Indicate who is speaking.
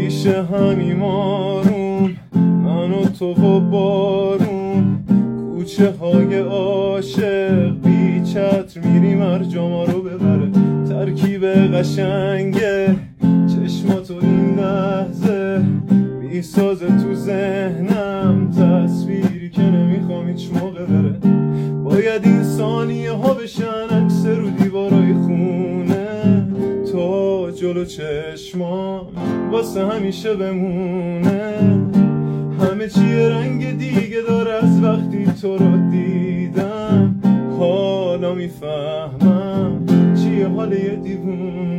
Speaker 1: پیش همی مارون، من و تو و بارون، کوچه های عاشق بی چتر میریم ارجا ما رو ببره. ترکیب قشنگه چشماتو این لحظه میسازه تو ذهنم تصویری که نمیخوام هیچ موقع بره. باید این ثانیه ها بشن عکس رو دیوارای خونه تا جلو چشمام واسه همیشه بمونه. همه چیه رنگ دیگه داره از وقتی تو رو دیدم، حالا میفهمم چیه حال یه دیوونه.